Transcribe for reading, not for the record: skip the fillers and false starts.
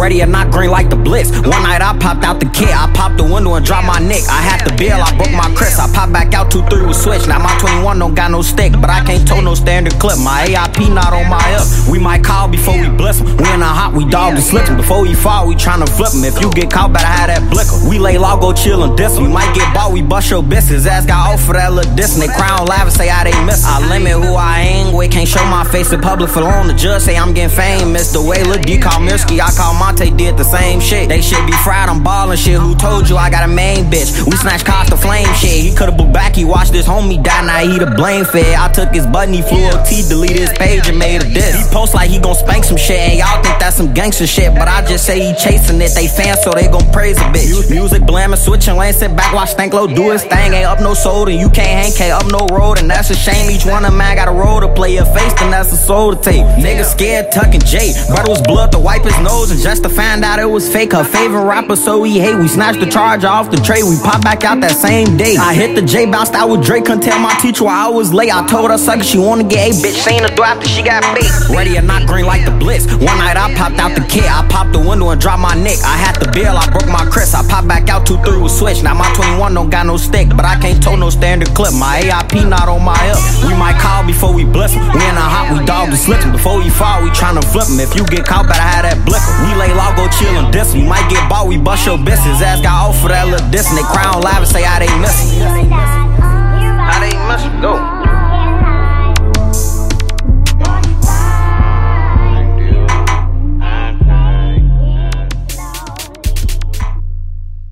Ready or not, green like the blitz. One night I popped out the kit, I popped the window and dropped my neck. I had the bill, I broke my Chris. I popped back out, 2-3 with switch. Now my 21 don't got no stick, but I can't tow no standard clip. My AIP not on my up. We might call before we blitz him. We in the hot, we dog and slip him. Before we fall, we tryna flip him. If you get caught, better have that blicker. We lay low, go chill and diss. We might get bought, we bust your bitch. His ass got off for that little diss. And they cry on live and say how they miss. I limit who I hang with, can't show my face in public for long. The judge say I'm getting famous. The way Lil D call Mirsky, I call Monte, did the same shit. They shit be fried, I'm ballin' shit. Who told you I got a main bitch? We snatch cost the flame shit. He could've booked back, he watched this homie die, now he the blame fed. I took his button, he flew OT, deleted his page and made a diss. He post like he gon' spank some shit, and y'all think that's some gangster shit, but I just say he chasing it. They fans, so they gon' praise a bitch. Music blamin', switching lanes, sit back, watch Stanklo do his thing. Ain't up no soul, and you can't hang, can't up no road, and that's a shame. Each one of man got a role to play. Your face, then that's a soul to take. Nigga scared, tucking J. Brother was blood to wipe his nose, and just to find out it was fake. Her favorite rapper, so he hate. We snatched the charger off the tray, we pop back out that same day. I hit the J, bounced out with Drake, couldn't tell my teacher why I was late. I told her sucker she wanna get a bitch, seen her do after she got bait. Ready or not, green like the blitz. One night I popped out the kit, I popped the window and dropped my neck. I had the bill, I broke my Chris. I popped back out, 2-3 with switch. Now my 21 don't got no stick, but I can't tow no standard clip. My AIP not on my up. We might call before we blitz him. We in the hot, we dog and slip him. Before we fall, we tryna flip him. If you get caught, better have that blicker. We lay low, go chill and diss him. We might get bought, we bust your bitch. His ass got off for that little diss, and they cry on live and say how they miss him.